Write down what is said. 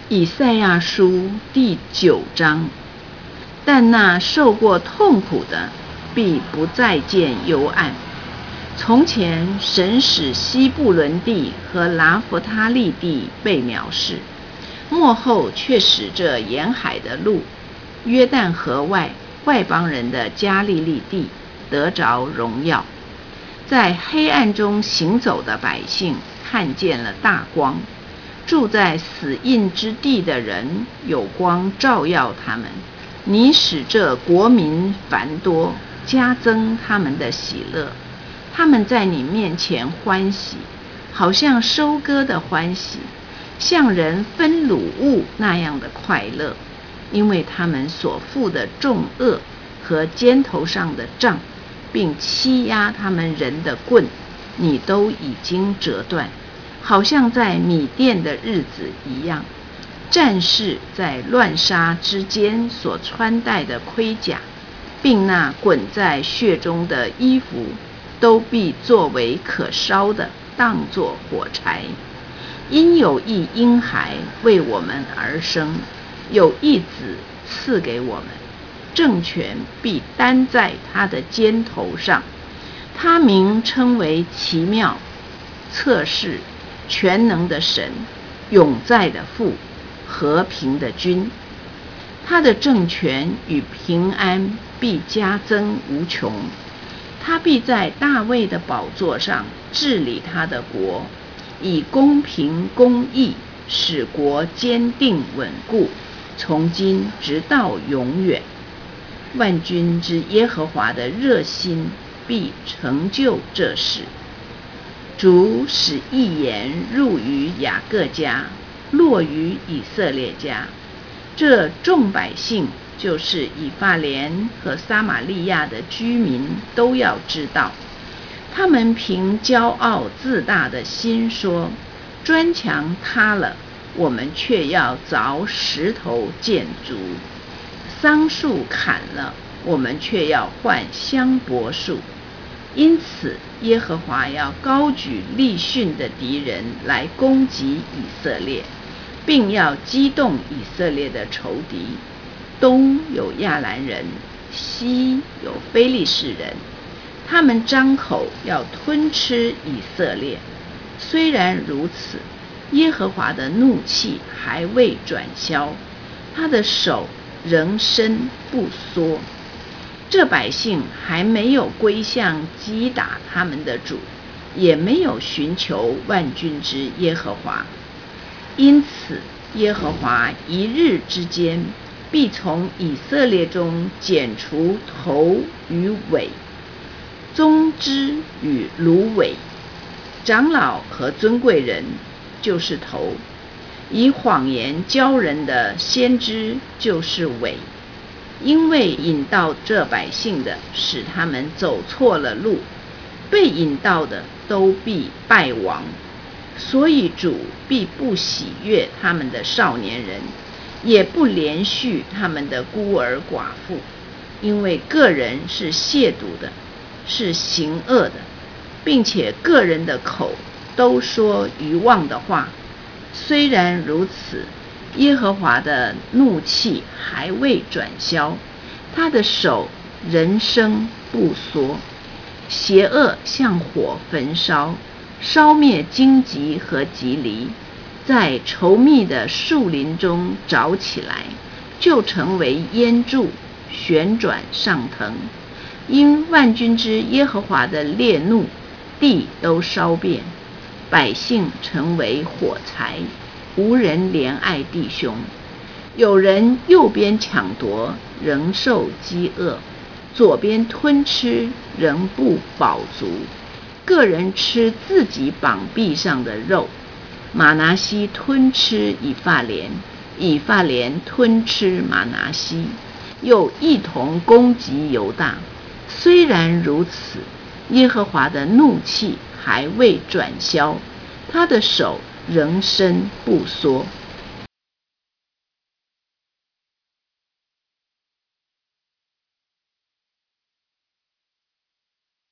以赛亚书第9章，但那受过痛苦的，必不再见幽暗。从前，神使西布伦地和拿弗他利地被藐视，末后却使这沿海的路、约旦河外外邦人的加利利地得着荣耀。在黑暗中行走的百姓看见了大光，住在死荫之地的人有光照耀他们。你使这国民繁多，加增他们的喜乐。他们在你面前欢喜，好像收割的欢喜，像人分掳物那样的快乐，因为他们所负的重恶和肩头上的杖，并欺压他们人的棍，你都已经折断，好像在米甸的日子一样。战士在乱杀之间所穿戴的盔甲，并那滚在血中的衣服，都必作为可烧的，当作火柴。因有一婴孩为我们而生，有一子赐给我们，政权必担在他的肩头上。他名称为奇妙、策士、全能的神，永在的父，和平的君。他的政权与平安必加增无穷。他必在大卫的宝座上治理他的国，以公平公义使国坚定稳固，从今直到永远。万军之耶和华的热心必成就这事。主使一言入于雅各家，落于以色列家。这众百姓，就是以法莲和撒玛利亚的居民，都要知道。他们凭骄傲自大的心说，砖墙塌了，我们却要凿石头建筑；桑树砍了，我们却要换香柏树。因此，耶和华要高举利训的敌人来攻击以色列，并要激动以色列的仇敌。东有亚兰人，西有非利士人，他们张口要吞吃以色列。虽然如此，耶和华的怒气还未转消，他的手仍伸不缩。这百姓还没有归向击打他们的主，也没有寻求万军之耶和华。因此，耶和华一日之间必从以色列中剪除头与尾，棕枝与芦苇。长老和尊贵人就是头，以谎言教人的先知就是尾。因为引导这百姓的，使他们走错了路，被引导的都必败亡。所以主必不喜悦他们的少年人，也不怜恤他们的孤儿寡妇，因为个人是亵渎的，是行恶的，并且个人的口都说愚妄的话。虽然如此，耶和华的怒气还未转消，他的手仍生不缩。邪恶像火焚烧，烧灭荆棘和棘藜，在稠密的树林中着起来，就成为烟柱，旋转上腾。因万军之耶和华的烈怒，地都烧遍，百姓成为火柴，无人怜爱弟兄。有人右边抢夺，仍受饥饿；左边吞吃，仍不饱足。个人吃自己膀臂上的肉。玛拿西吞吃以法莲，以法莲吞吃玛拿西，又一同攻击犹大。虽然如此，耶和华的怒气还未转消，他的手仍伸不缩。